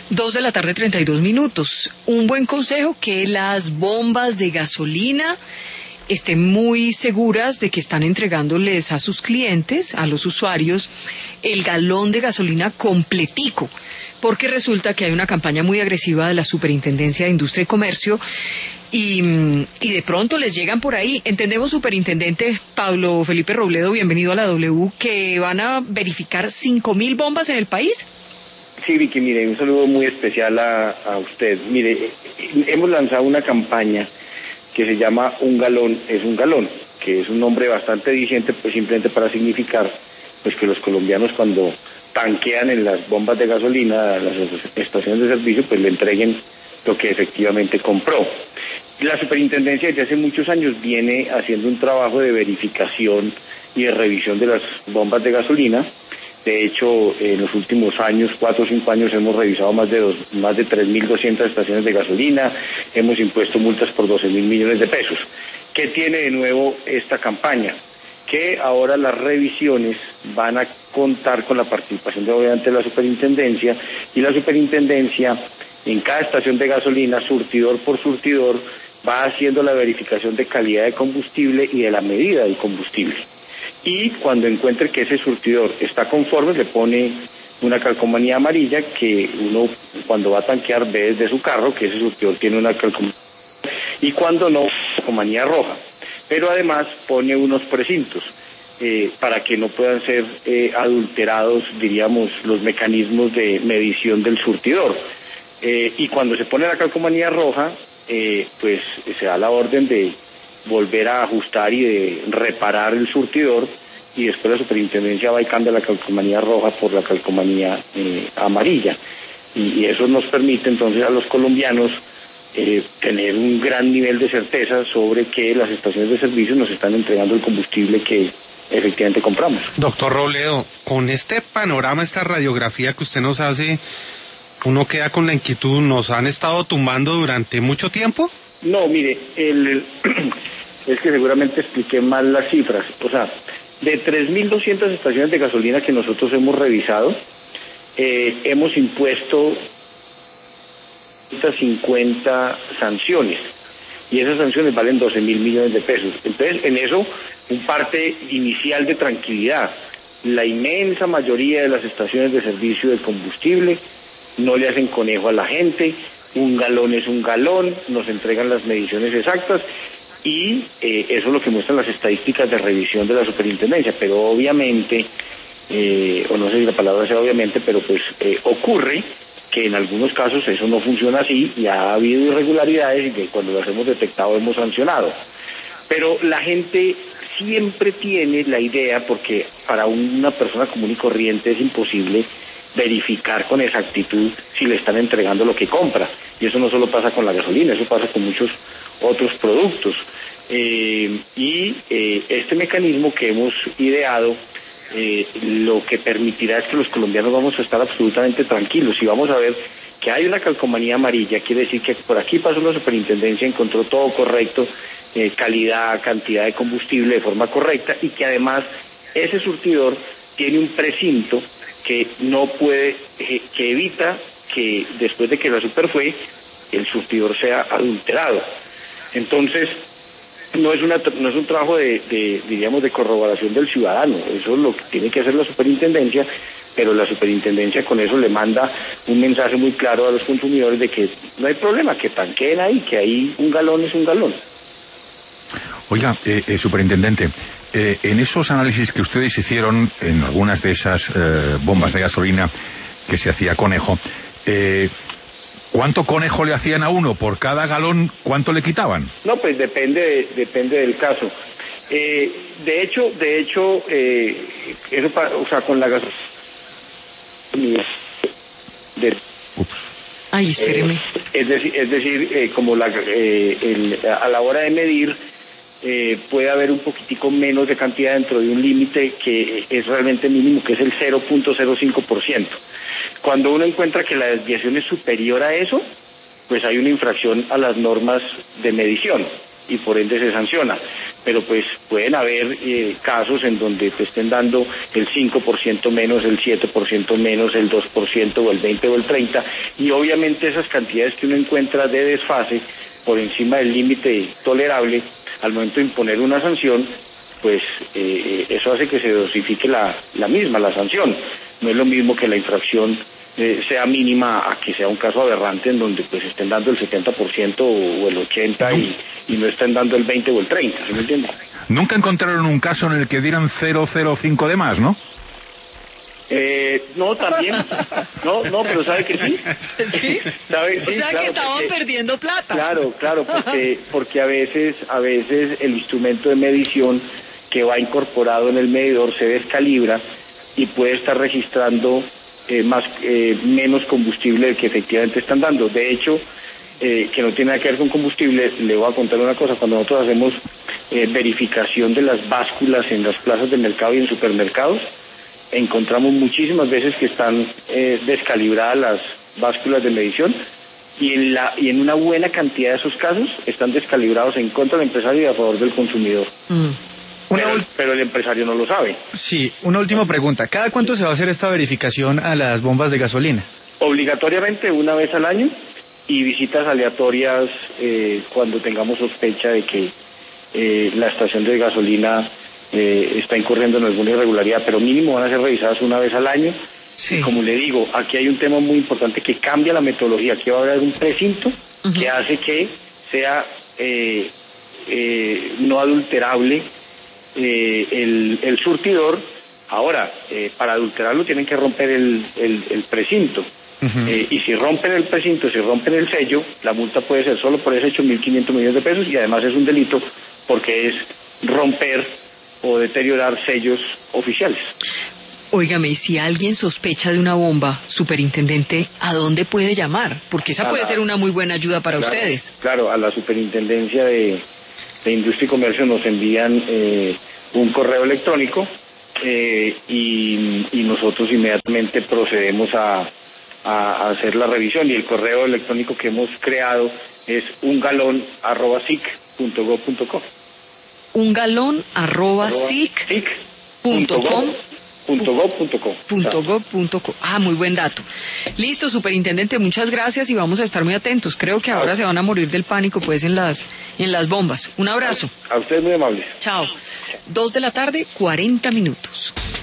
2:32 p.m. Un buen consejo: que las bombas de gasolina estén muy seguras de que están entregándoles a sus clientes, a los usuarios, el galón de gasolina completico, porque resulta que hay una campaña muy agresiva de la Superintendencia de Industria y Comercio y de pronto les llegan por ahí. Entendemos, Superintendente Pablo Felipe Robledo, bienvenido a la W, que van a verificar 5.000 bombas en el país. Sí, Vicky, mire, un saludo muy especial a usted. Mire, hemos lanzado una campaña que se llama Un galón es un galón, que es un nombre bastante diciente, pues simplemente para significar pues que los colombianos, cuando tanquean en las bombas de gasolina, a las estaciones de servicio, pues le entreguen lo que efectivamente compró. La superintendencia desde hace muchos años viene haciendo un trabajo de verificación y de revisión de las bombas de gasolina. De hecho, en los últimos años, 4 o 5 años, hemos revisado más de 3.200 estaciones de gasolina, hemos impuesto multas por 12.000 millones de pesos. ¿Qué tiene de nuevo esta campaña? Que ahora las revisiones van a contar con la participación obviamente de la superintendencia, y la superintendencia en cada estación de gasolina, surtidor por surtidor, va haciendo la verificación de calidad de combustible y de la medida del combustible. Y cuando encuentre que ese surtidor está conforme, le pone una calcomanía amarilla que uno, cuando va a tanquear, ve desde su carro que ese surtidor tiene una calcomanía, y cuando no, calcomanía roja. Pero además pone unos precintos para que no puedan ser adulterados, diríamos, los mecanismos de medición del surtidor. Y cuando se pone la calcomanía roja, pues se da la orden de volver a ajustar y de reparar el surtidor, y después la superintendencia va y cambia la calcomanía roja por la calcomanía amarilla, y eso nos permite entonces a los colombianos tener un gran nivel de certeza sobre que las estaciones de servicio nos están entregando el combustible que efectivamente compramos. Doctor Robledo, con este panorama, esta radiografía que usted nos hace, uno queda con la inquietud. ¿Nos han estado tumbando durante mucho tiempo? No, mire, es que seguramente expliqué mal las cifras. O sea, de 3.200 estaciones de gasolina que nosotros hemos revisado, hemos impuesto 50 sanciones, y esas sanciones valen 12.000 millones de pesos. Entonces, en eso, un parte inicial de tranquilidad. La inmensa mayoría de las estaciones de servicio de combustible no le hacen conejo a la gente. Un galón es un galón, nos entregan las mediciones exactas, y eso es lo que muestran las estadísticas de revisión de la superintendencia. Pero obviamente, o no sé si la palabra sea obviamente, pero pues ocurre que en algunos casos eso no funciona así, y ha habido irregularidades, y que cuando las hemos detectado hemos sancionado. Pero la gente siempre tiene la idea, porque para una persona común y corriente es imposible verificar con exactitud si le están entregando lo que compra, y eso no solo pasa con la gasolina, eso pasa con muchos otros productos, y este mecanismo que hemos ideado lo que permitirá es que los colombianos vamos a estar absolutamente tranquilos. Si vamos a ver que hay una calcomanía amarilla, quiere decir que por aquí pasó la superintendencia, encontró todo correcto, calidad, cantidad de combustible de forma correcta, y que además ese surtidor tiene un precinto que no puede, que evita que después de que la super fue, el surtidor sea adulterado. Entonces, no es un trabajo diríamos, de corroboración del ciudadano. Eso es lo que tiene que hacer la superintendencia, pero la superintendencia con eso le manda un mensaje muy claro a los consumidores de que no hay problema, que tanqueen ahí, que ahí un galón es un galón. Oiga, superintendente, en esos análisis que ustedes hicieron en algunas de esas bombas de gasolina que se hacía conejo, ¿cuánto conejo le hacían a uno? ¿Por cada galón cuánto le quitaban? No, pues depende del caso. De hecho, eso, o sea, con la gasolina... Ay, espéreme. Es decir, como a la hora de medir, puede haber un poquitico menos de cantidad dentro de un límite que es realmente mínimo, que es el 0.05%. Cuando uno encuentra que la desviación es superior a eso, pues hay una infracción a las normas de medición. y por ende se sanciona. Pero pues pueden haber casos en donde te estén dando el 5% menos, el 7% menos, el 2% o el 20% o el 30%, y obviamente esas cantidades que uno encuentra de desfase por encima del límite tolerable, al momento de imponer una sanción, pues eso hace que se dosifique la sanción. No es lo mismo que la infracción sea mínima a que sea un caso aberrante en donde pues estén dando el 70% o el 80% y no estén dando el 20% o el 30%, ¿sí me entiendes? Nunca encontraron un caso en el que dieran 0,05 de más, ¿no? No, también. No, pero ¿sabe que sí? ¿Sí? ¿Sabe? O sea, claro, que estaban perdiendo plata. Claro, porque a veces el instrumento de medición que va incorporado en el medidor se descalibra y puede estar registrando menos combustible del que efectivamente están dando. De hecho, que no tiene nada que ver con combustible, le voy a contar una cosa. Cuando nosotros hacemos verificación de las básculas en las plazas de mercado y en supermercados, encontramos muchísimas veces que están descalibradas las básculas de medición y en una buena cantidad de esos casos están descalibrados en contra del empresario y a favor del consumidor. Pero el empresario no lo sabe. Sí, una última pregunta. ¿Cada cuánto se va a hacer esta verificación a las bombas de gasolina? Obligatoriamente una vez al año, y visitas aleatorias cuando tengamos sospecha de que la estación de gasolina está incurriendo en alguna irregularidad, pero mínimo van a ser revisadas una vez al año. Sí. Y como le digo, aquí hay un tema muy importante que cambia la metodología. Aquí va a haber un precinto que hace que sea no adulterable el surtidor. Ahora, para adulterarlo tienen que romper el precinto. Y si rompen el precinto, si rompen el sello, la multa puede ser solo por ese hecho 1.500 millones de pesos, y además es un delito porque es romper o deteriorar sellos oficiales. Óigame, y si alguien sospecha de una bomba, superintendente, ¿a dónde puede llamar? Porque esa puede ser una muy buena ayuda para ustedes. Claro, a la Superintendencia de Industria y Comercio nos envían un correo electrónico y nosotros inmediatamente procedemos a hacer la revisión, y el correo electrónico que hemos creado es ungalon@sic.gov.co. ungalon@sic.gov.co. Ah, muy buen dato. Listo, superintendente, muchas gracias y vamos a estar muy atentos. Creo que ahora se van a morir del pánico pues en las bombas. Un abrazo. A ustedes muy amables. Chao. 2:40 p.m.